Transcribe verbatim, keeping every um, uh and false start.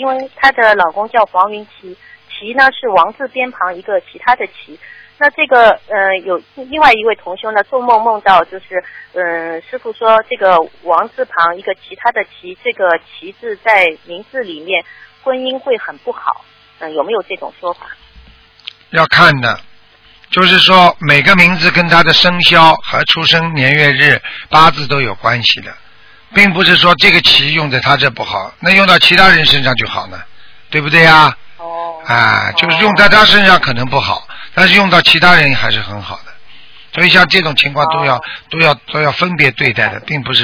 因为她的老公叫黄云琪，琪呢是王字边旁一个其他的琪。那这个呃有另外一位同修呢做梦梦到就是嗯、呃、师父说这个王字旁一个其他的琪，这个琪字在名字里面婚姻会很不好，嗯、呃、有没有这种说法？ 要看的，就是说每个名字跟他的生肖和出生年月日八字都有关系的，并不是说这个琪用在他这不好，那用到其他人身上就好呢，对不对呀？ 哦。 啊，就是用在他身上可能不好，但是用到其他人还是很好的，所以像这种情况都要、哦、都要都要分别对待的，并不是